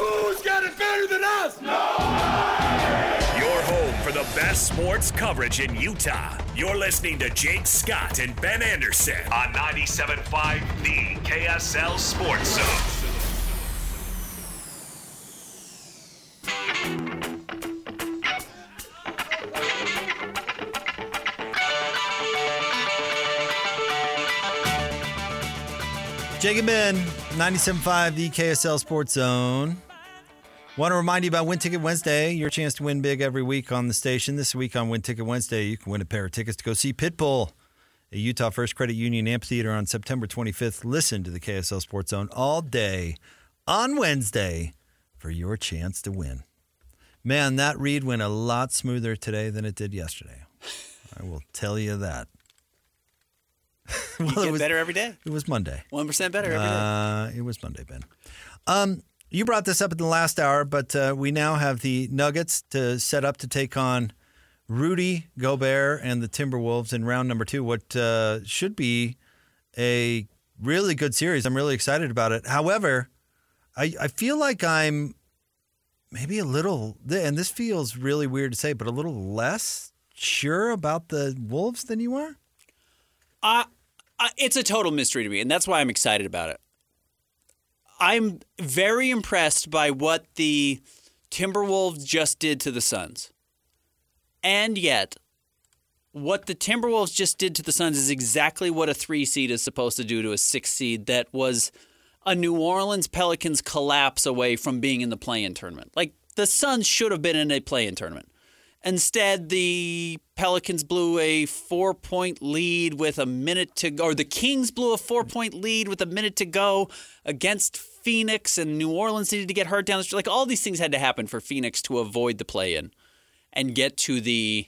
Who's got it better than us? Your home for the best sports coverage in Utah. You're listening to Jake Scott and Ben Anderson on 97.5 The KSL Sports Zone. Jake and Ben, 97.5 The KSL Sports Zone. Want to remind you about Win Ticket Wednesday, your chance to win big every week on the station. This week on Win Ticket Wednesday, you can win a pair of tickets to go see Pitbull at Utah First Credit Union Amphitheater on September 25th. Listen to the KSL Sports Zone all day on Wednesday for your chance to win. Man, that read went a lot smoother today than it did yesterday. I will tell you that. Well, it was better every day. It was Monday. 1% better every day. It was Monday, Ben. You brought this up in the last hour, but we now have the Nuggets to set up to take on Rudy Gobert and the Timberwolves in round number 2, what should be a really good series. I'm really excited about it. However, I feel like I'm maybe a little, and this feels really weird to say, but a little less sure about the Wolves than you are? It's a total mystery to me, and that's why I'm excited about it. I'm very impressed by what the Timberwolves just did to the Suns. And yet, what the Timberwolves just did to the Suns is exactly what a 3 seed is supposed to do to a 6 seed that was a New Orleans Pelicans collapse away from being in the play-in tournament. Like, the Suns should have been in a play-in tournament. Instead, the Pelicans blew a 4-point lead with a minute to go, or the Kings blew a 4-point lead with a minute to go against Phoenix, and New Orleans needed to get hurt down the street. Like, all these things had to happen for Phoenix to avoid the play-in and get to the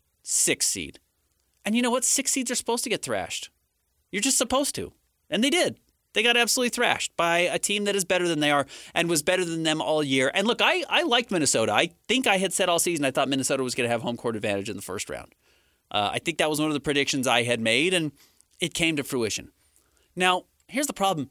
6 seed. And you know what? 6 seeds are supposed to get thrashed. You're just supposed to. And they did. They got absolutely thrashed by a team that is better than they are and was better than them all year. And look, I liked Minnesota. I think I had said all season I thought Minnesota was going to have home court advantage in the first round. I think that was one of the predictions I had made, and it came to fruition. Now, here's the problem.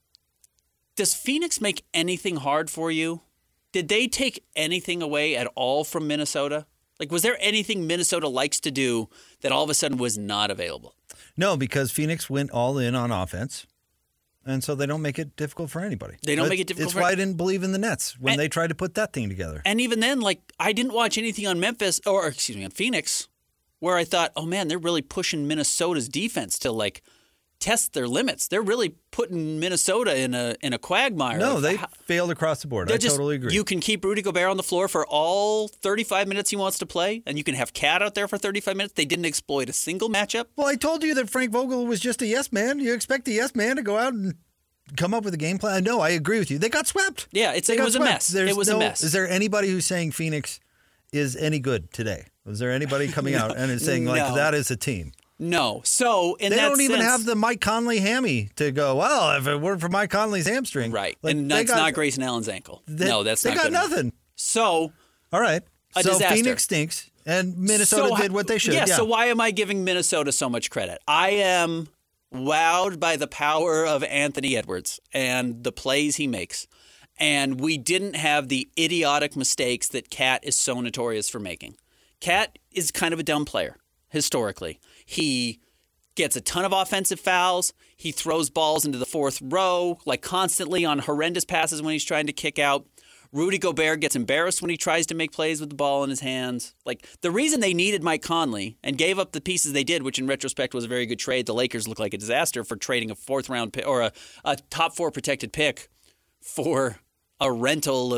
Does Phoenix make anything hard for you? Did they take anything away at all from Minnesota? Like, was there anything Minnesota likes to do that all of a sudden was not available? No, because Phoenix went all in on offense. And so they don't make it difficult for anybody. They don't make it difficult. It's why I didn't believe in the Nets when they tried to put that thing together. And even then, like, I didn't watch anything on on Phoenix, where I thought, oh man, they're really pushing Minnesota's defense to like test their limits. They're really putting Minnesota in a quagmire. No, they failed across the board. I totally agree. You can keep Rudy Gobert on the floor for all 35 minutes he wants to play, and you can have Cat out there for 35 minutes. They didn't exploit a single matchup. Well, I told you that Frank Vogel was just a yes man. You expect a yes man to go out and come up with a game plan? No, I agree with you. They got swept. Yeah, it was a mess. It was a mess. Is there anybody who's saying Phoenix is any good today? Is there anybody coming out and is saying that is a team? No. So in they that don't even sense, have the Mike Conley hammy to go, well, if it weren't for Mike Conley's hamstring. Right. Like, and that's not Grayson Allen's ankle. That's not good. They got nothing. So. All right. So disaster. Phoenix stinks and Minnesota did what they should. Yeah, so why am I giving Minnesota so much credit? I am wowed by the power of Anthony Edwards and the plays he makes. And we didn't have the idiotic mistakes that Cat is so notorious for making. Cat is kind of a dumb player, historically. He gets a ton of offensive fouls. He throws balls into the fourth row, like constantly on horrendous passes when he's trying to kick out. Rudy Gobert gets embarrassed when he tries to make plays with the ball in his hands. Like, the reason they needed Mike Conley and gave up the pieces they did, which in retrospect was a very good trade, the Lakers look like a disaster for trading a fourth-round pick or a top 4 protected pick for a rental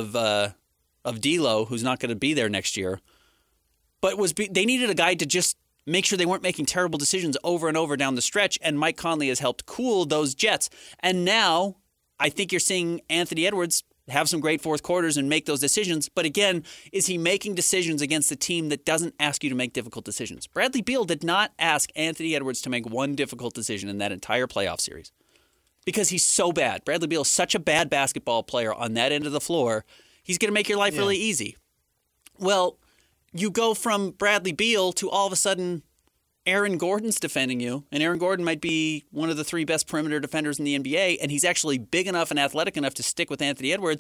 of D'Lo, who's not going to be there next year. But they needed a guy to just make sure they weren't making terrible decisions over and over down the stretch, and Mike Conley has helped cool those jets. And now I think you're seeing Anthony Edwards have some great fourth quarters and make those decisions. But again, is he making decisions against a team that doesn't ask you to make difficult decisions? Bradley Beal did not ask Anthony Edwards to make one difficult decision in that entire playoff series because he's so bad. Bradley Beal is such a bad basketball player on that end of the floor. He's going to make your life really easy. Well, you go from Bradley Beal to all of a sudden Aaron Gordon's defending you, and Aaron Gordon might be one of the 3 best perimeter defenders in the NBA, and he's actually big enough and athletic enough to stick with Anthony Edwards,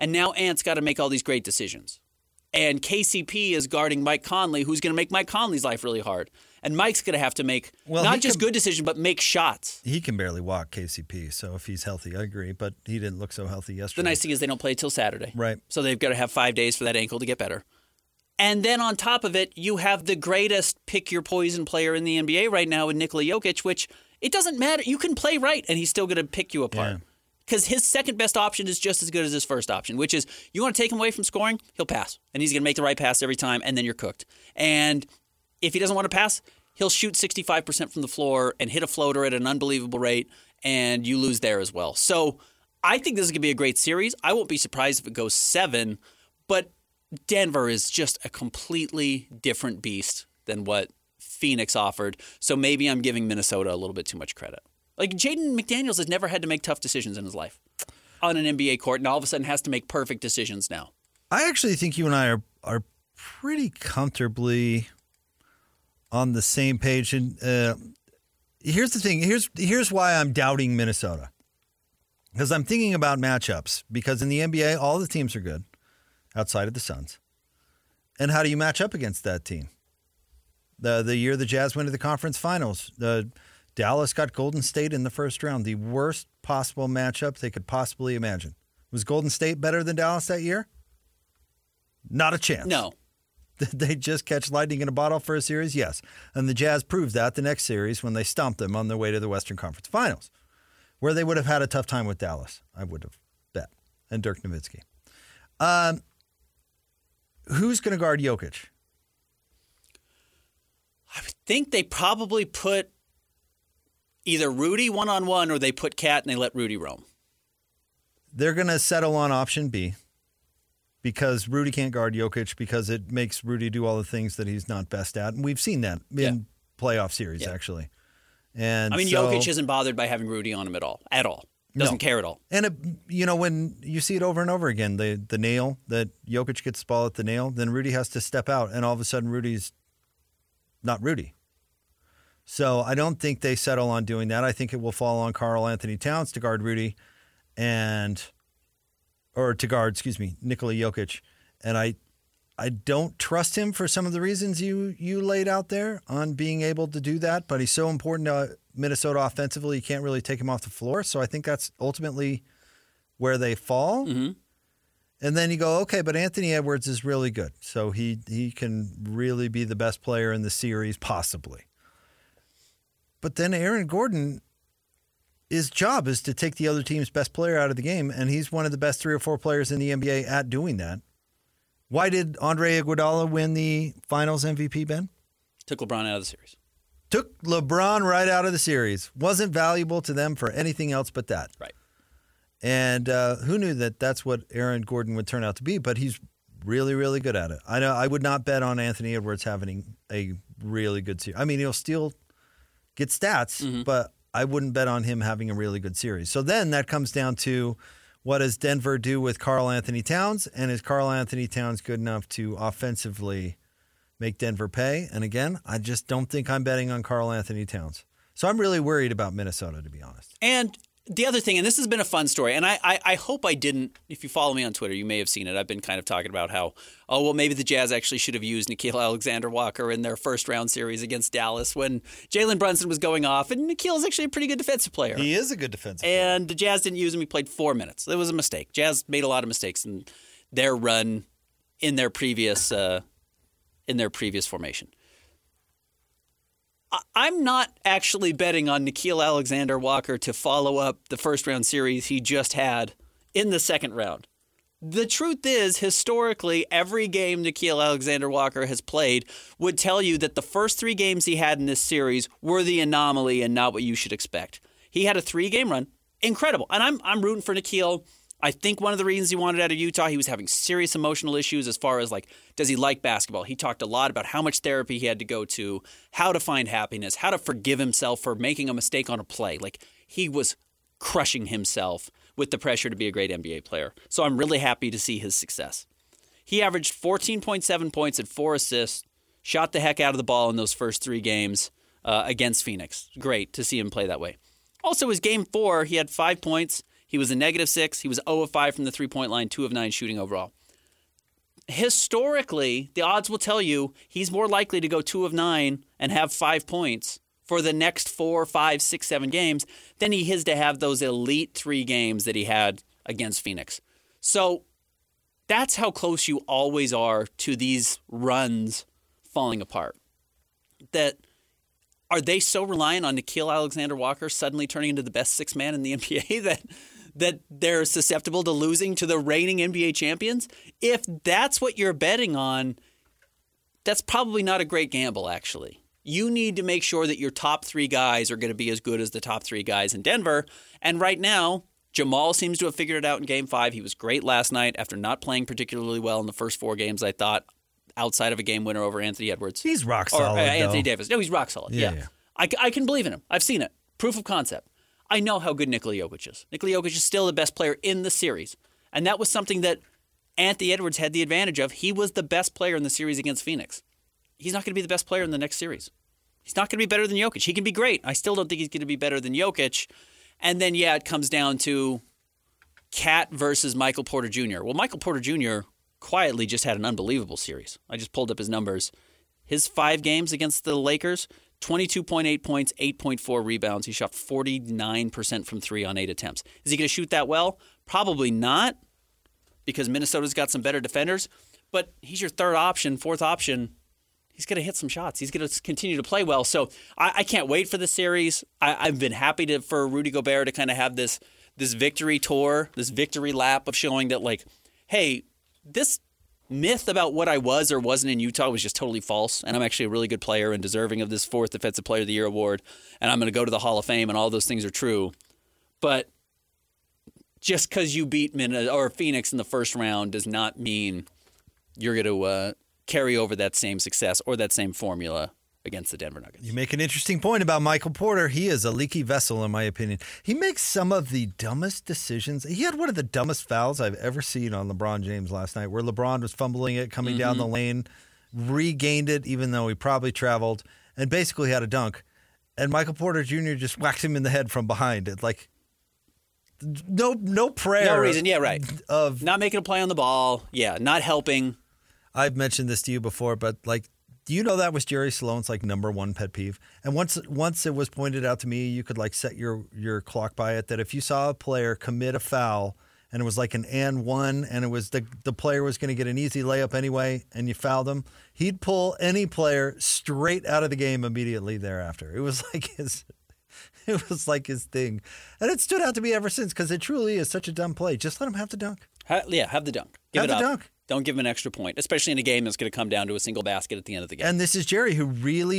And now Ant's got to make all these great decisions. And KCP is guarding Mike Conley, who's going to make Mike Conley's life really hard. And Mike's going to have to make not just good decisions, but make shots. He can barely walk, KCP, so if he's healthy, I agree. But he didn't look so healthy yesterday. The nice thing is they don't play till Saturday. Right. So they've got to have 5 days for that ankle to get better. And then on top of it, you have the greatest pick-your-poison player in the NBA right now in Nikola Jokic, which it doesn't matter. You can play right, and he's still going to pick you apart. Because his second best option is just as good as his first option, which is you want to take him away from scoring, he'll pass. And he's going to make the right pass every time, and then you're cooked. And if he doesn't want to pass, he'll shoot 65% from the floor and hit a floater at an unbelievable rate, and you lose there as well. So I think this is going to be a great series. I won't be surprised if it goes 7, but Denver is just a completely different beast than what Phoenix offered. So maybe I'm giving Minnesota a little bit too much credit. Like, Jaden McDaniels has never had to make tough decisions in his life on an NBA court, and all of a sudden has to make perfect decisions now. I actually think you and I are pretty comfortably on the same page. And here's the thing. Here's why I'm doubting Minnesota. Because I'm thinking about matchups. Because in the NBA, all the teams are good outside of the Suns. And how do you match up against that team? The year the Jazz went to the conference finals, Dallas got Golden State in the first round, the worst possible matchup they could possibly imagine. Was Golden State better than Dallas that year? Not a chance. No. Did they just catch lightning in a bottle for a series? Yes. And the Jazz proved that the next series when they stomped them on their way to the Western Conference Finals, where they would have had a tough time with Dallas, I would have bet, and Dirk Nowitzki. Who's going to guard Jokic? I would think they probably put either Rudy one-on-one or they put Cat and they let Rudy roam. They're going to settle on option B because Rudy can't guard Jokic because it makes Rudy do all the things that he's not best at. And we've seen that in playoff series, actually. And Jokic isn't bothered by having Rudy on him at all. Doesn't care at all. And, when you see it over and over again, the nail, that Jokic gets the ball at the nail, then Rudy has to step out. And all of a sudden, Rudy's not Rudy. So I don't think they settle on doing that. I think it will fall on Karl Anthony Towns to guard Rudy Nikola Jokic. And I don't trust him for some of the reasons you laid out there on being able to do that, but he's so important to Minnesota offensively, you can't really take him off the floor. So I think that's ultimately where they fall. Mm-hmm. And then you go, okay, but Anthony Edwards is really good. So he can really be the best player in the series, possibly. But then Aaron Gordon, his job is to take the other team's best player out of the game, and he's one of the best 3 or 4 players in the NBA at doing that. Why did Andre Iguodala win the Finals MVP, Ben? Took LeBron out of the series. Took LeBron right out of the series. Wasn't valuable to them for anything else but that. Right. And who knew that that's what Aaron Gordon would turn out to be, but he's really, really good at it. I know I would not bet on Anthony Edwards having a really good series. I mean, he'll still get stats, but I wouldn't bet on him having a really good series. So then that comes down to, what does Denver do with Karl Anthony Towns? And is Karl Anthony Towns good enough to offensively make Denver pay? And again, I just don't think I'm betting on Karl Anthony Towns. So I'm really worried about Minnesota, to be honest. And the other thing, and this has been a fun story, and I hope I didn't, if you follow me on Twitter, you may have seen it. I've been kind of talking about how, maybe the Jazz actually should have used Nickeil Alexander-Walker in their first-round series against Dallas when Jalen Brunson was going off, and Nickeil is actually a pretty good defensive player. He is a good defensive player. And the Jazz didn't use him. He played 4 minutes. It was a mistake. Jazz made a lot of mistakes in their run in their previous formation. I'm not actually betting on Nickeil Alexander-Walker to follow up the first-round series he just had in the second round. The truth is, historically, every game Nickeil Alexander-Walker has played would tell you that the first 3 games he had in this series were the anomaly and not what you should expect. He had a 3-game run. Incredible. And I'm rooting for Nickeil. I think one of the reasons he wanted out of Utah, he was having serious emotional issues as far as, does he like basketball? He talked a lot about how much therapy he had to go to, how to find happiness, how to forgive himself for making a mistake on a play. He was crushing himself with the pressure to be a great NBA player. So I'm really happy to see his success. He averaged 14.7 points and 4 assists, shot the heck out of the ball in those first 3 games against Phoenix. Great to see him play that way. Also, his game 4, he had 5 points. He was a -6. He was 0 of 5 from the three-point line, 2 of 9 shooting overall. Historically, the odds will tell you he's more likely to go 2 of 9 and have 5 points for the next 4, 5, 6, 7 games than he is to have those elite 3 games that he had against Phoenix. So that's how close you always are to these runs falling apart. That are they so reliant on Nickeil Alexander-Walker suddenly turning into the best 6th man in the NBA that they're susceptible to losing to the reigning NBA champions? If that's what you're betting on, that's probably not a great gamble, actually. You need to make sure that your top 3 guys are going to be as good as the top 3 guys in Denver. And right now, Jamal seems to have figured it out in Game 5. He was great last night after not playing particularly well in the first 4 games, I thought, outside of a game winner over Anthony Edwards. He's rock solid, Anthony though. Davis. No, he's rock solid, yeah. I can believe in him. I've seen it. Proof of concept. I know how good Nikola Jokic is. Nikola Jokic is still the best player in the series. And that was something that Anthony Edwards had the advantage of. He was the best player in the series against Phoenix. He's not going to be the best player in the next series. He's not going to be better than Jokic. He can be great. I still don't think he's going to be better than Jokic. And then, it comes down to Cat versus Michael Porter Jr. Well, Michael Porter Jr. quietly just had an unbelievable series. I just pulled up his numbers. His 5 games against the Lakers, 22.8 points, 8.4 rebounds. He shot 49% from 3 on 8 attempts. Is he going to shoot that well? Probably not, because Minnesota's got some better defenders. But he's your 3rd option, 4th option. He's going to hit some shots. He's going to continue to play well. So I can't wait for the series. I've been happy for Rudy Gobert to kind of have this victory tour, this victory lap of showing that, like, hey, this myth about what I was or wasn't in Utah was just totally false, and I'm actually a really good player and deserving of this 4th Defensive Player of the Year award, and I'm going to go to the Hall of Fame, and all those things are true. But just because you beat Phoenix in the first round does not mean you're going to carry over that same success or that same formula against the Denver Nuggets. You make an interesting point about Michael Porter. He is a leaky vessel, in my opinion. He makes some of the dumbest decisions. He had one of the dumbest fouls I've ever seen on LeBron James last night, where LeBron was fumbling it, coming down the lane, regained it, even though he probably traveled, and basically had a dunk. And Michael Porter Jr. just whacked him in the head from behind. It like no prayer. No reason. Yeah, right. Of not making a play on the ball. Yeah, not helping. I've mentioned this to you before, but like, do you know that was Jerry Sloan's like number 1 pet peeve? And once it was pointed out to me, you could like set your clock by it, that if you saw a player commit a foul and it was like an and 1 and it was the player was going to get an easy layup anyway and you fouled him, he'd pull any player straight out of the game immediately thereafter. It was like his thing. And it stood out to me ever since, because it truly is such a dumb play. Just let him have the dunk. Have the dunk. Have the dunk. Don't give him an extra point, especially in a game that's going to come down to a single basket at the end of the game. And this is Jerry, who really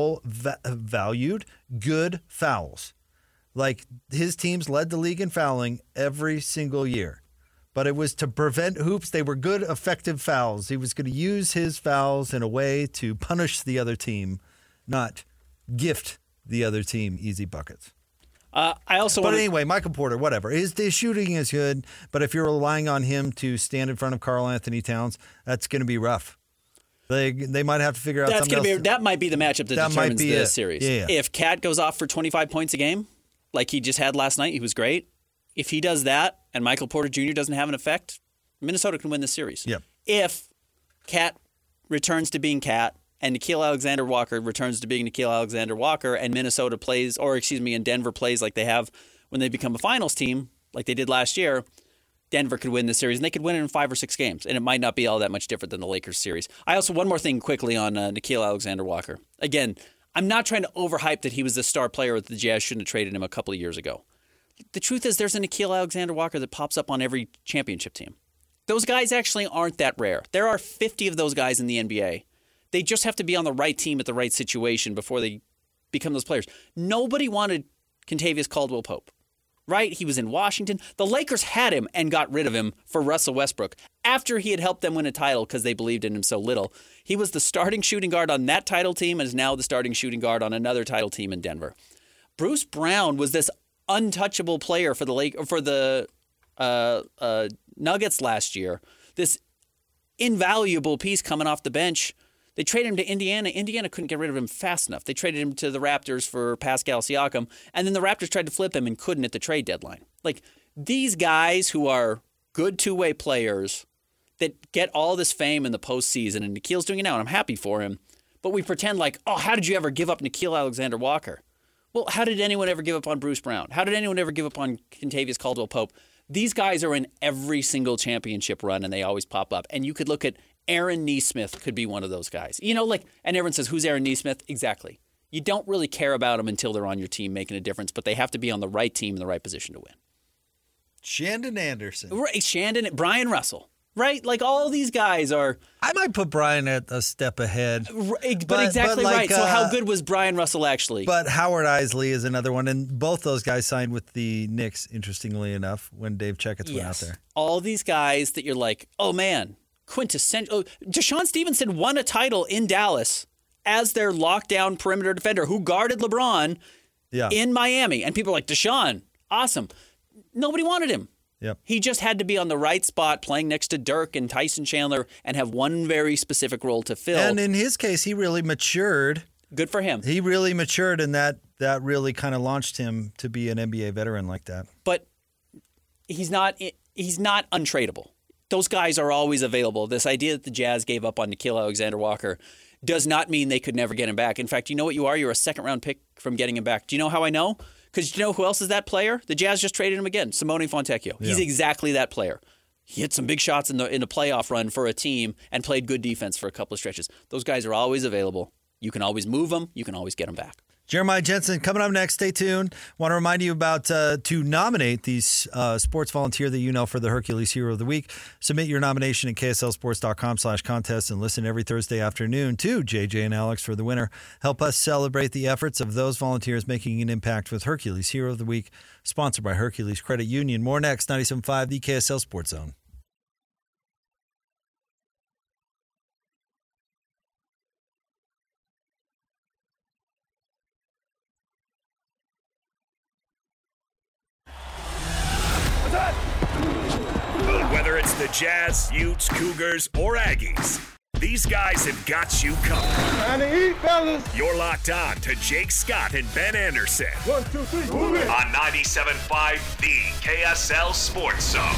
valued good fouls. Like, his teams led the league in fouling every single year. But it was to prevent hoops. They were good, effective fouls. He was going to use his fouls in a way to punish the other team, not gift the other team easy buckets. Anyway, Michael Porter, whatever. His shooting is good, but if you're relying on him to stand in front of Karl Anthony Towns, that's going to be rough. They might have to figure out something else. That might be the matchup that determines the series. Yeah. If Cat goes off for 25 points a game, like he just had last night, he was great. If he does that and Michael Porter Jr. doesn't have an effect, Minnesota can win the series. Yep. If Cat returns to being Cat, and Nickeil Alexander-Walker returns to being Nickeil Alexander-Walker, and and Denver plays like they have when they become a finals team, like they did last year, Denver could win the series, and they could win it in 5 or 6 games, and it might not be all that much different than the Lakers series. One more thing quickly on Nickeil Alexander-Walker. Again, I'm not trying to overhype that he was the star player that the Jazz shouldn't have traded him a couple of years ago. The truth is there's a Nickeil Alexander-Walker that pops up on every championship team. Those guys actually aren't that rare. There are 50 of those guys in the NBA. They just have to be on the right team at the right situation before they become those players. Nobody wanted Kentavious Caldwell-Pope, right? He was in Washington. The Lakers had him and got rid of him for Russell Westbrook after he had helped them win a title because they believed in him so little. He was the starting shooting guard on that title team and is now the starting shooting guard on another title team in Denver. Bruce Brown was this untouchable player for the Nuggets last year, this invaluable piece coming off the bench. They traded him to Indiana. Indiana couldn't get rid of him fast enough. They traded him to the Raptors for Pascal Siakam, and then the Raptors tried to flip him and couldn't at the trade deadline. Like, these guys who are good two-way players that get all this fame in the postseason, and Nikhil's doing it now, and I'm happy for him, but we pretend like, oh, how did you ever give up Nickeil Alexander-Walker? Well, how did anyone ever give up on Bruce Brown? How did anyone ever give up on Kentavious Caldwell-Pope? These guys are in every single championship run, and they always pop up. And you could look at Aaron Nesmith could be one of those guys. You know, like, and everyone says, who's Aaron Nesmith? Exactly. You don't really care about them until they're on your team making a difference, but they have to be on the right team in the right position to win. Shandon Anderson. Right, Brian Russell. Right? Like, all these guys are... I might put Brian at a step ahead. But exactly like, right. So how good was Brian Russell actually? But Howard Isley is another one. And both those guys signed with the Knicks, interestingly enough, when Dave Checketts went out there. All these guys that you're like, oh, man, quintessential. Deshaun Stevenson won a title in Dallas as their lockdown perimeter defender who guarded LeBron in Miami. And people are like, Deshaun, awesome. Nobody wanted him. Yep. He just had to be on the right spot playing next to Dirk and Tyson Chandler and have one very specific role to fill. And in his case, he really matured. Good for him. He really matured, and that really kind of launched him to be an NBA veteran like that. But he's not untradeable. Those guys are always available. This idea that the Jazz gave up on Nickeil Alexander-Walker does not mean they could never get him back. In fact, you know what you are? You're a second-round pick from getting him back. Do you know how I know? Because you know who else is that player? The Jazz just traded him again, Simone Fontecchio. He's exactly that player. He hit some big shots in the playoff run for a team and played good defense for a couple of stretches. Those guys are always available. You can always move them. You can always get them back. Jeremiah Jensen coming up next. Stay tuned. Want to remind you about to nominate these sports volunteer that you know for the Hercules Hero of the Week. Submit your nomination at kslsports.com/contest and listen every Thursday afternoon to JJ and Alex for the winner. Help us celebrate the efforts of those volunteers making an impact with Hercules Hero of the Week, sponsored by Hercules Credit Union. More next, 97.5, the KSL Sports Zone. Whether it's the Jazz, Utes, Cougars, or Aggies, these guys have got you covered. Time to eat, fellas. You're locked on to Jake Scott and Ben Anderson. 1, 2, 3, move it. On 97.5, the KSL Sports Zone.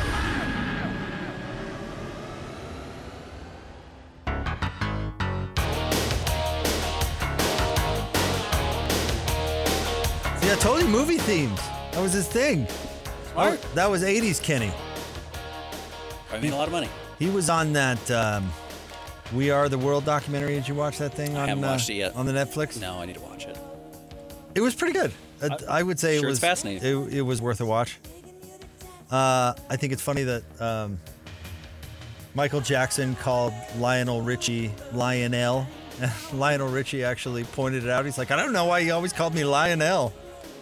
See, I told you movie themes. That was his thing. Smart. That was 80s Kenny. I made a lot of money. He was on that We Are the World documentary. Did you watch that thing? I haven't watched it yet. On the Netflix? No, I need to watch it. It was pretty good. I would say sure it was it's fascinating. It was worth a watch. I think it's funny that Michael Jackson called Lionel Richie Lionel. Lionel Richie actually pointed it out. He's like, I don't know why he always called me Lionel.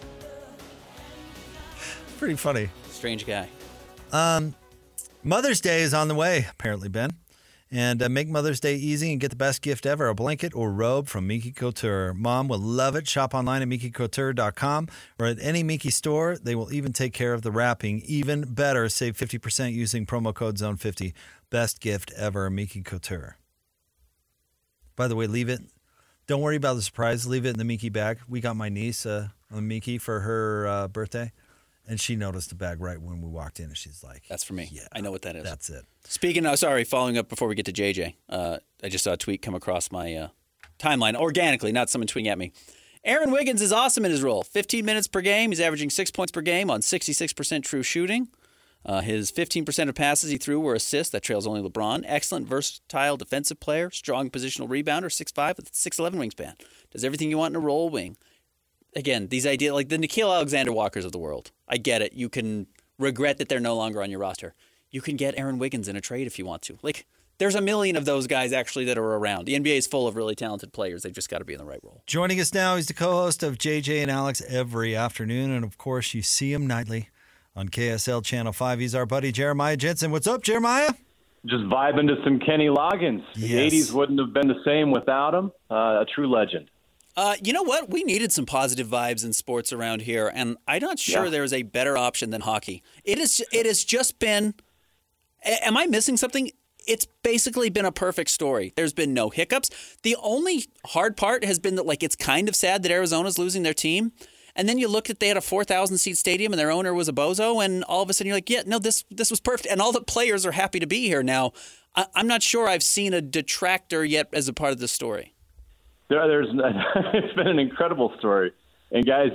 Pretty funny. Strange guy. Mother's Day is on the way, apparently, Ben. And make Mother's Day easy and get the best gift ever, a blanket or robe from Miki Couture. Mom will love it. Shop online at MikiCouture.com or at any Miki store. They will even take care of the wrapping. Even better, save 50% using promo code ZONE50. Best gift ever, Miki Couture. By the way, leave it. Don't worry about the surprise. Leave it in the Miki bag. We got my niece a Miki for her birthday. And she noticed the bag right when we walked in, and she's like, that's for me. Yeah, I know what that is. That's it. Speaking of, following up before we get to JJ, I just saw a tweet come across my timeline organically, not someone tweeting at me. Aaron Wiggins is awesome in his role. 15 minutes per game. He's averaging 6 points per game on 66% true shooting. His 15% of passes he threw were assists. That trails only LeBron. Excellent, versatile defensive player. Strong positional rebounder. 6'5" with 6'11" wingspan. Does everything you want in a role wing. Again, these ideas, like the Nickeil Alexander-Walkers of the world. I get it. You can regret that they're no longer on your roster. You can get Aaron Wiggins in a trade if you want to. Like, there's a million of those guys actually that are around. The NBA is full of really talented players. They've just got to be in the right role. Joining us now, he's the co-host of JJ and Alex every afternoon. And, of course, you see him nightly on KSL Channel 5. He's our buddy Jeremiah Jensen. What's up, Jeremiah? Just vibing to some Kenny Loggins. Yes. The 80s wouldn't have been the same without him. A true legend. You know what? We needed some positive vibes in sports around here, and I'm not sure there is a better option than hockey. It has just been – am I missing something? It's basically been a perfect story. There's been no hiccups. The only hard part has been that, like, it's kind of sad that Arizona's losing their team, And then you looked at they had a 4,000-seat stadium and their owner was a bozo, and all of a sudden you're like, yeah, no, this was perfect. And all the players are happy to be here now. I'm not sure I've seen a detractor yet as a part of the story. It's been an incredible story. And guys,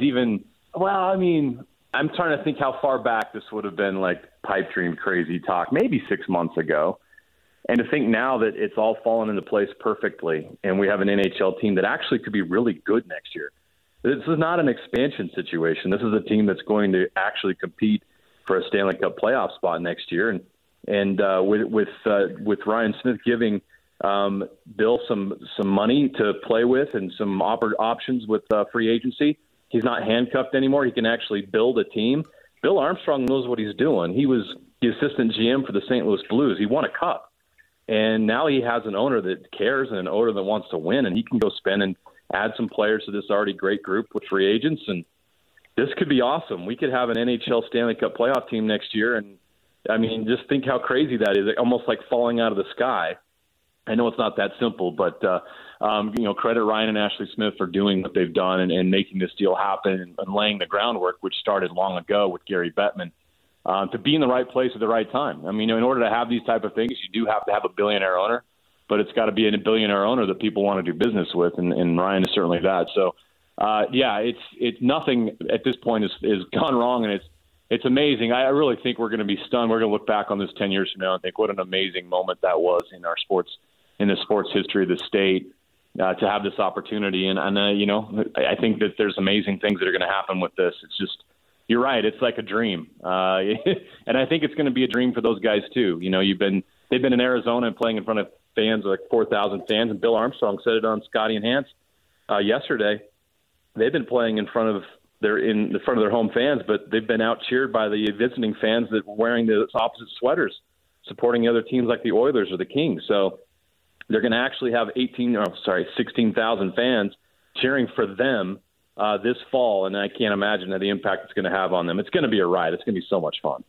I'm trying to think how far back this would have been like pipe dream crazy talk, maybe 6 months ago. And to think now that it's all fallen into place perfectly and we have an NHL team that actually could be really good next year. This is not an expansion situation. This is a team that's going to actually compete for a Stanley Cup playoff spot next year. And with Ryan Smith giving Bill some money to play with and some options with free agency, he's not handcuffed anymore. He can actually build a team. Bill Armstrong knows what he's doing. He was the assistant GM for the St. Louis Blues. He won a cup. And now he has an owner that cares and an owner that wants to win, and he can go spend and add some players to this already great group with free agents. And this could be awesome. We could have an NHL Stanley Cup playoff team next year. And, I mean, just think how crazy that is, almost like falling out of the sky. I know it's not that simple, but, credit Ryan and Ashley Smith for doing what they've done and making this deal happen and laying the groundwork, which started long ago with Gary Bettman. To be in the right place at the right time. I mean, in order to have these type of things, you do have to have a billionaire owner, but it's got to be a billionaire owner that people want to do business with, and Ryan is certainly that. So, it's nothing at this point is gone wrong, and it's amazing. I really think we're going to be stunned. We're going to look back on this 10 years from now and think what an amazing moment that was in the sports history of the state to have this opportunity. And I think that there's amazing things that are going to happen with this. It's just, you're right. It's like a dream. And I think it's going to be a dream for those guys too. They've been in Arizona and playing in front of fans, like 4,000 fans. And Bill Armstrong said it on Scotty and Hans yesterday. They've been playing in front of their home fans, but they've been out cheered by the visiting fans that were wearing the opposite sweaters, supporting the other teams like the Oilers or the Kings. So they're going to actually have 16,000 fans cheering for them this fall, and I can't imagine the impact it's going to have on them. It's going to be a ride. It's going to be so much fun.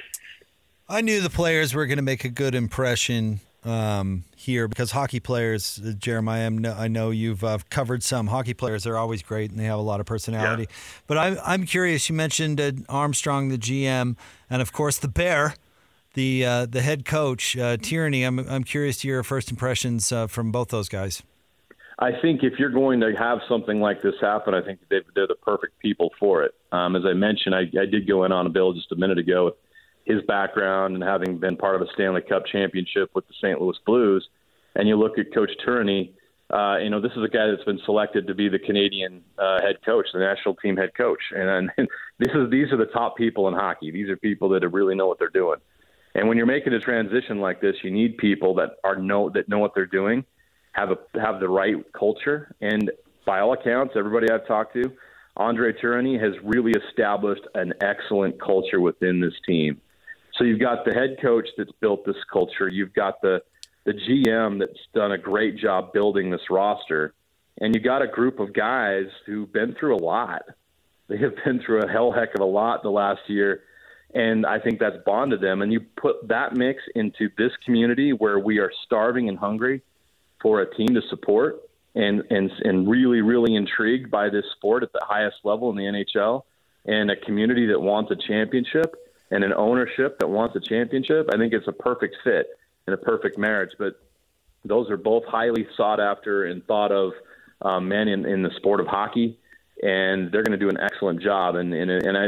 I knew the players were going to make a good impression here because hockey players, Jeremiah, I know you've covered some. Hockey players are always great, and they have a lot of personality. Yeah. But I'm curious. You mentioned Armstrong, the GM, and, of course, the Bear, the head coach, Tierney. I'm curious to your first impressions from both those guys. I think if you're going to have something like this happen, I think they're the perfect people for it. As I mentioned, I did go in on Bill just a minute ago with his background and having been part of a Stanley Cup championship with the St. Louis Blues. And you look at Coach Tierney, this is a guy that's been selected to be the Canadian head coach, the national team head coach. And these are the top people in hockey. These are people that really know what they're doing. And when you're making a transition like this, you need people that know what they're doing, have the right culture. And by all accounts, everybody I've talked to, Andre Tierney has really established an excellent culture within this team. So you've got the head coach that's built this culture. You've got the GM that's done a great job building this roster. And you got a group of guys who've been through a lot. They have been through a hell heck of a lot the last year. And I think that's bonded them. And you put that mix into this community where we are starving and hungry for a team to support and really, really intrigued by this sport at the highest level in the NHL, and a community that wants a championship and an ownership that wants a championship. I think it's a perfect fit and a perfect marriage. But those are both highly sought after and thought of men in the sport of hockey, and they're going to do an excellent job. And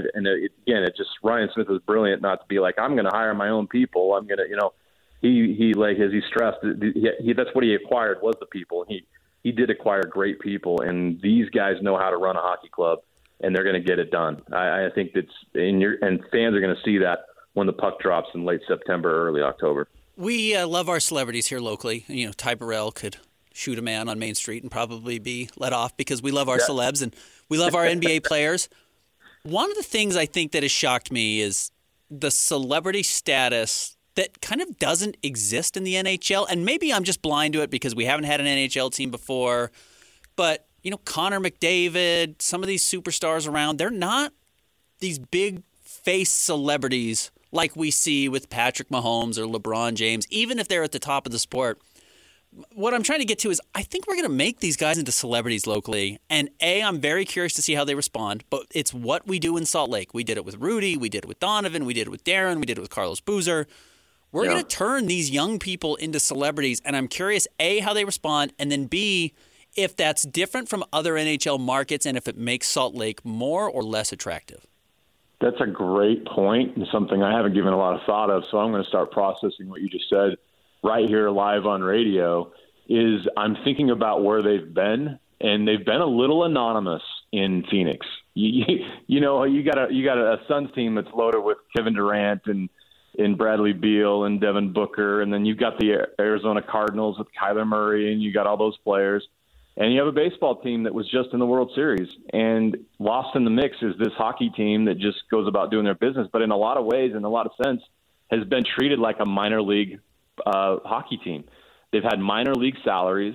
it just, Ryan Smith was brilliant not to be like, I'm going to hire my own people. I'm going to, he like, as he stressed, that's what he acquired was the people. He did acquire great people, and these guys know how to run a hockey club, and they're going to get it done. I think and fans are going to see that when the puck drops in late September, early October. We love our celebrities here locally. Ty Burrell could shoot a man on Main Street and probably be let off because we love our celebs and we love our NBA players. One of the things I think that has shocked me is the celebrity status that kind of doesn't exist in the NHL. And maybe I'm just blind to it because we haven't had an NHL team before. But, Connor McDavid, some of these superstars around, they're not these big face celebrities like we see with Patrick Mahomes or LeBron James, even if they're at the top of the sport. what I'm trying to get to is I think we're going to make these guys into celebrities locally. And I'm very curious to see how they respond. But it's what we do in Salt Lake. We did it with Rudy. We did it with Donovan. We did it with Darren. We did it with Carlos Boozer. We're going to turn these young people into celebrities. And I'm curious, A, how they respond. And then B, if that's different from other NHL markets and if it makes Salt Lake more or less attractive. That's a great point and something I haven't given a lot of thought of. So I'm going to start processing what you just said right here live on radio. Is I'm thinking about where they've been, and they've been a little anonymous in Phoenix. You know, you got a Suns team that's loaded with Kevin Durant and Bradley Beal and Devin Booker, and then you've got the Arizona Cardinals with Kyler Murray, and you got all those players. And you have a baseball team that was just in the World Series, and lost in the mix is this hockey team that just goes about doing their business, but in a lot of ways, in a lot of sense, has been treated like a minor league hockey team. They've had minor league salaries.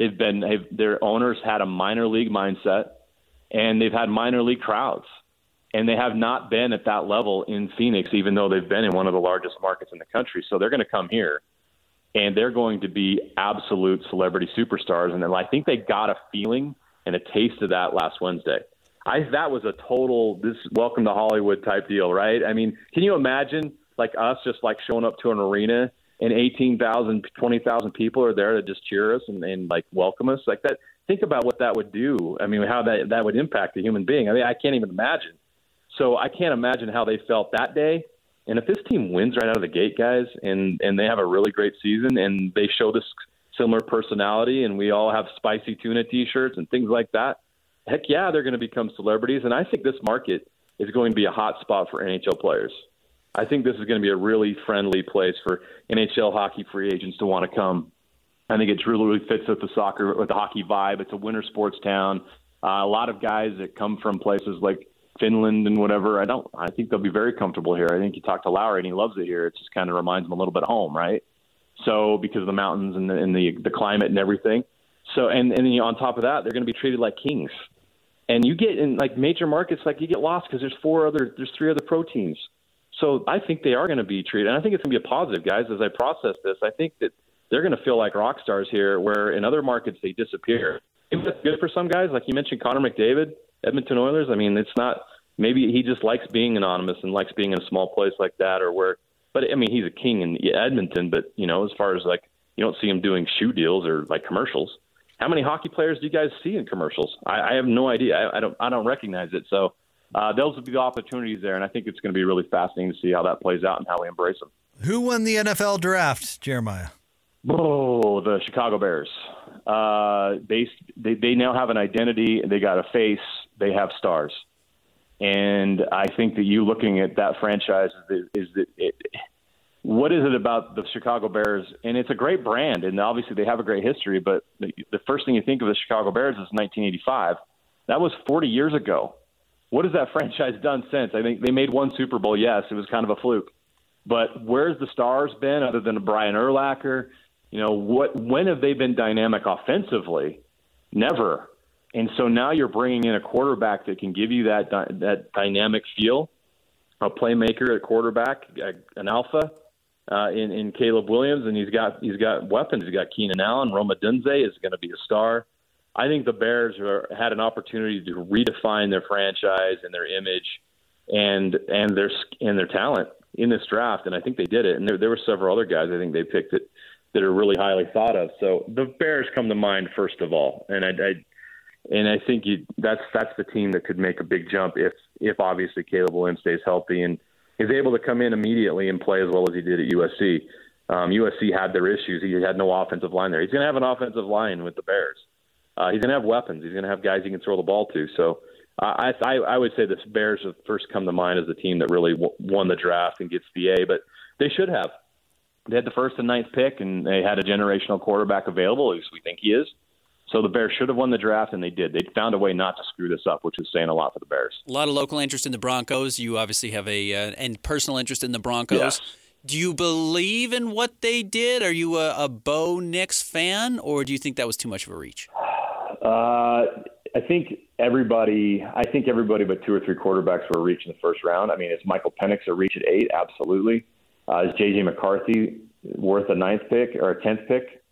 Their owners had a minor league mindset, and they've had minor league crowds. And they have not been at that level in Phoenix, even though they've been in one of the largest markets in the country. So they're going to come here, and they're going to be absolute celebrity superstars. And then I think they got a feeling and a taste of that last Wednesday. That was a total welcome to Hollywood type deal, right? I mean, can you imagine like us just like showing up to an arena and 18,000, 20,000 people are there to just cheer us and like welcome us like that? Think about what that would do. I mean, how that would impact a human being. I mean, I can't even imagine. So I can't imagine how they felt that day. And if this team wins right out of the gate, guys, and they have a really great season and they show this similar personality and we all have spicy tuna T-shirts and things like that, heck yeah, they're going to become celebrities. And I think this market is going to be a hot spot for NHL players. I think this is going to be a really friendly place for NHL hockey free agents to want to come. I think it really fits with the soccer, with the hockey vibe. It's a winter sports town. A lot of guys that come from places like Finland and whatever. I think they'll be very comfortable here. I think you talk to Lowry and he loves it here. It just kind of reminds him a little bit of home, right? So because of the mountains and the climate and everything. So and on top of that, they're going to be treated like kings. And you get in like major markets, like you get lost because there's three other pro teams. So I think they are going to be treated, and I think it's going to be a positive, guys. As I process this, I think that they're going to feel like rock stars here, where in other markets they disappear. Maybe that's good for some guys, like you mentioned, Connor McDavid, Edmonton Oilers. I mean, it's not. Maybe he just likes being anonymous and likes being in a small place like that, or where. But I mean, he's a king in Edmonton. But you know, as far as like, you don't see him doing shoe deals or like commercials. How many hockey players do you guys see in commercials? I have no idea. I don't recognize it. So. Those will be the opportunities there, and I think it's going to be really fascinating to see how that plays out and how we embrace them. Who won the NFL draft, Jeremiah? Oh, the Chicago Bears. They now have an identity. They got a face. They have stars. And I think that you looking at that franchise what is it about the Chicago Bears? And it's a great brand, and obviously they have a great history, but the first thing you think of the Chicago Bears is 1985. That was 40 years ago. What has that franchise done since? I think they made one Super Bowl. Yes, it was kind of a fluke. But where's the stars been other than Brian Urlacher? You know, when have they been dynamic offensively? Never. And so now you're bringing in a quarterback that can give you that dynamic feel, a playmaker at quarterback, an alpha in Caleb Williams, and he's got weapons. He's got Keenan Allen. Roma Dunze is going to be a star. I think the Bears had an opportunity to redefine their franchise and their image and their talent in this draft, and I think they did it. And there were several other guys I think they picked that are really highly thought of. So the Bears come to mind first of all, and I think that's the team that could make a big jump if obviously Caleb Williams stays healthy and is able to come in immediately and play as well as he did at USC. USC had their issues. He had no offensive line there. He's going to have an offensive line with the Bears. He's going to have weapons. He's going to have guys he can throw the ball to. So I would say the Bears have first come to mind as the team that really won the draft and gets the A, but they should have. They had the first and ninth pick, and they had a generational quarterback available, as we think he is. So the Bears should have won the draft, and they did. They found a way not to screw this up, which is saying a lot for the Bears. A lot of local interest in the Broncos. You obviously have and personal interest in the Broncos. Yes. Do you believe in what they did? Are you a Bo Nix fan, or do you think that was too much of a reach? I think everybody but two or three quarterbacks were a reach in the first round. I mean, is Michael Penix a reach at 8? Absolutely. Is J.J. McCarthy worth a 9th pick or a 10th pick?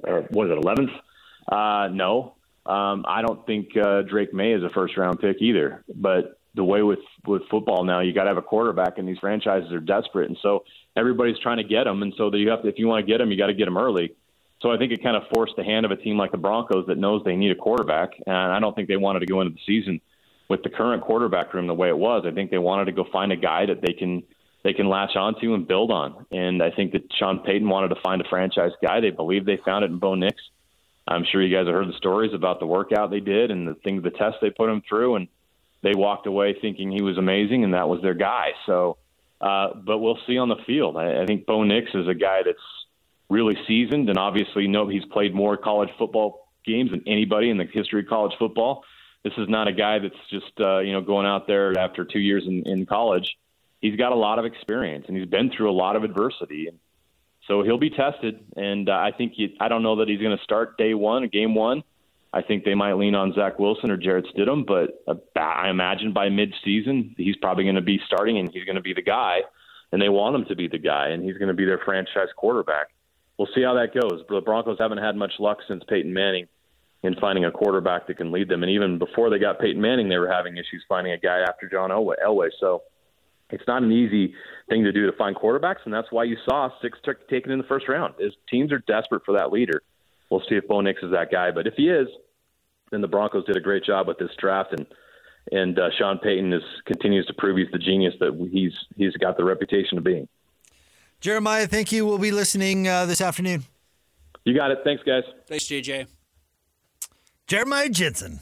or was it 11th? No. I don't think Drake May is a first-round pick either. But the way with football now, you got to have a quarterback, and these franchises are desperate, and so everybody's trying to get them. And so you have to, if you want to get them, you got to get them early. So I think it kind of forced the hand of a team like the Broncos that knows they need a quarterback, and I don't think they wanted to go into the season with the current quarterback room the way it was. I think they wanted to go find a guy that they can latch onto and build on. And I think that Sean Payton wanted to find a franchise guy. They believe they found it in Bo Nix. I'm sure you guys have heard the stories about the workout they did and the tests they put him through, and they walked away thinking he was amazing, and that was their guy. So, but we'll see on the field. I think Bo Nix is a guy that's really seasoned, and obviously he's played more college football games than anybody in the history of college football. This is not a guy that's just going out there after 2 years in college. He's got a lot of experience, and he's been through a lot of adversity, and so he'll be tested. And I don't know that he's going to start game one. I think they might lean on Zach Wilson or Jarrett Stidham, but I imagine by mid-season he's probably going to be starting, and he's going to be the guy, and they want him to be the guy, and he's going to be their franchise quarterback. We'll see how that goes. The Broncos haven't had much luck since Peyton Manning in finding a quarterback that can lead them. And even before they got Peyton Manning, they were having issues finding a guy after John Elway. So it's not an easy thing to do to find quarterbacks, and that's why you saw 6 taken in the first round. Teams are desperate for that leader. We'll see if Bo Nix is that guy. But if he is, then the Broncos did a great job with this draft, and Sean Payton continues to prove he's the genius that he's got the reputation of being. Jeremiah, thank you. We'll be listening this afternoon. You got it. Thanks, guys. Thanks, JJ. Jeremiah Jensen.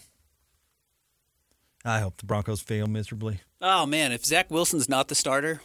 I hope the Broncos fail miserably. Oh, man, if Zach Wilson's not the starter,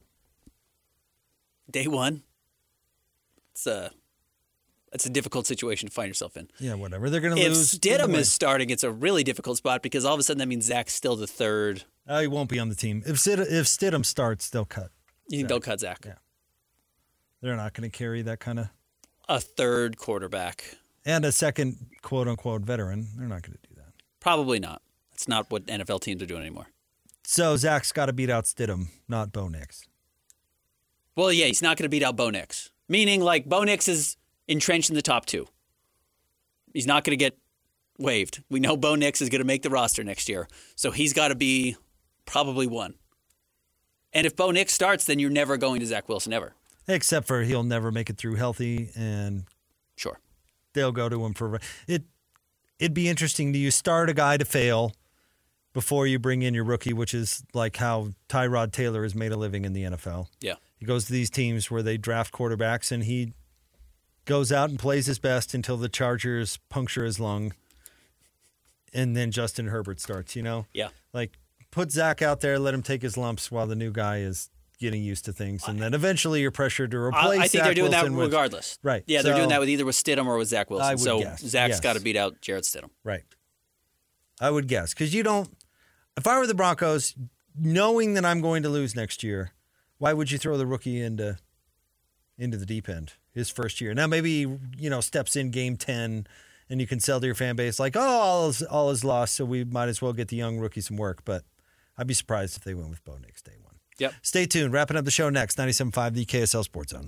day one, it's a difficult situation to find yourself in. Yeah, whatever. They're going to lose. If Stidham is starting, it's a really difficult spot because all of a sudden that means Zach's still the third. He won't be on the team. If Stidham starts, they'll cut. You think they'll cut Zach? Yeah. They're not going to carry that kind of... A third quarterback. And a second quote-unquote veteran. They're not going to do that. Probably not. That's not what NFL teams are doing anymore. So Zach's got to beat out Stidham, not Bo Nix. Well, yeah, he's not going to beat out Bo Nix. Meaning, like, Bo Nix is entrenched in the top 2. He's not going to get waived. We know Bo Nix is going to make the roster next year. So he's got to be probably 1. And if Bo Nix starts, then you're never going to Zach Wilson ever. Except for he'll never make it through healthy, and sure, they'll go to him for it. It'd be interesting. Do you start a guy to fail before you bring in your rookie, which is like how Tyrod Taylor has made a living in the NFL? Yeah, he goes to these teams where they draft quarterbacks, and he goes out and plays his best until the Chargers puncture his lung, and then Justin Herbert starts. Yeah, like put Zach out there, let him take his lumps while the new guy is getting used to things, and then eventually you're pressured to replace. I think Zach they're doing Wilson that regardless. Right? Yeah, they're doing that with either with Stidham or with Zach Wilson. I would so guess. Zach's got to beat out Jarrett Stidham. Right. I would guess because you don't. If I were the Broncos, knowing that I'm going to lose next year, why would you throw the rookie into the deep end his first year? Now maybe steps in game 10, and you can sell to your fan base like, oh, all is lost, so we might as well get the young rookie some work. But I'd be surprised if they went with Bo Nix day 1. Yep. Stay tuned. Wrapping up the show next. 97.5, the KSL Sports Zone.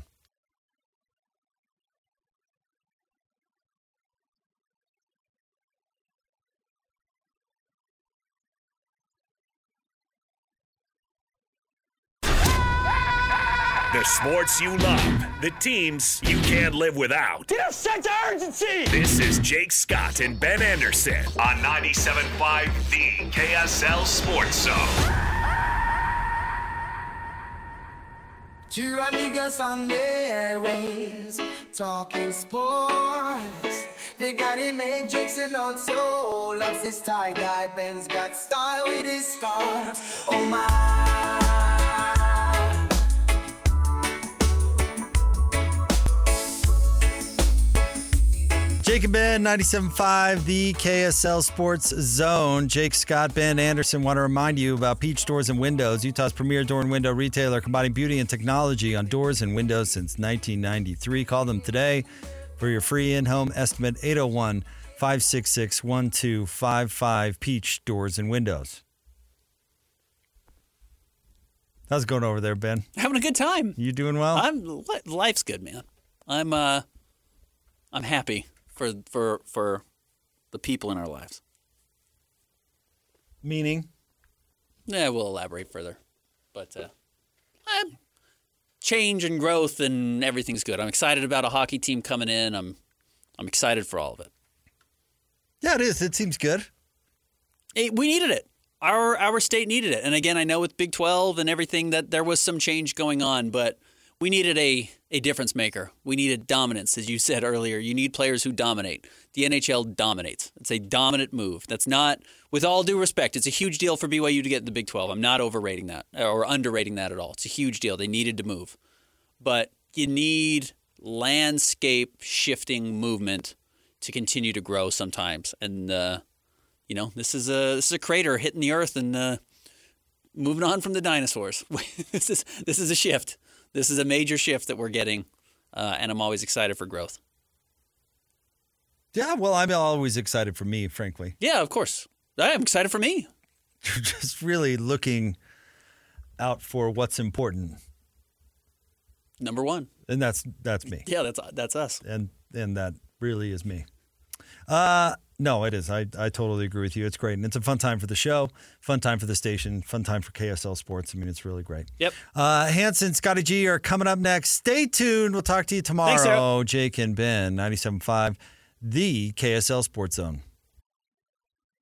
The sports you love, the teams you can't live without. Get a sense of urgency! This is Jake Scott and Ben Anderson on 97.5, the KSL Sports Zone. Two amigos on the airways, talking sports. They got it made, Jake's and also loves his tie-dye. Ben's got style with his scarf. Oh my. Jake and Ben, 97.5, the KSL Sports Zone. Jake Scott, Ben Anderson want to remind you about Peach Doors and Windows, Utah's premier door and window retailer combining beauty and technology on doors and windows since 1993. Call them today for your free in-home estimate, 801-566-1255, Peach Doors and Windows. How's it going over there, Ben? Having a good time. You doing well? Life's good, man. I'm happy. for the people in our lives. Meaning? Yeah, we'll elaborate further. But change and growth and everything's good. I'm excited about a hockey team coming in. I'm excited for all of it. Yeah, it is. It seems good. We needed it. Our state needed it. And again, I know with Big 12 and everything that there was some change going on, but we needed a difference maker. We needed dominance, as you said earlier. You need players who dominate. The NHL dominates. It's a dominant move. That's not, with all due respect, it's a huge deal for BYU to get in the Big 12. I'm not overrating that or underrating that at all. It's a huge deal. They needed to move. But you need landscape shifting movement to continue to grow sometimes. And, this is a crater hitting the earth and moving on from the dinosaurs. This is a shift. This is a major shift that we're getting, and I'm always excited for growth. Yeah, well, I'm always excited for me, frankly. Yeah, of course. I'm excited for me. You're just really looking out for what's important. Number one. And that's me. Yeah, that's us. And that really is me. No, it is. I totally agree with you. It's great. And it's a fun time for the show, fun time for the station, fun time for KSL Sports. I mean, it's really great. Yep. Hanson, Scotty G are coming up next. Stay tuned. We'll talk to you tomorrow. Thanks, Sarah. Jake and Ben, 97.5, the KSL Sports Zone.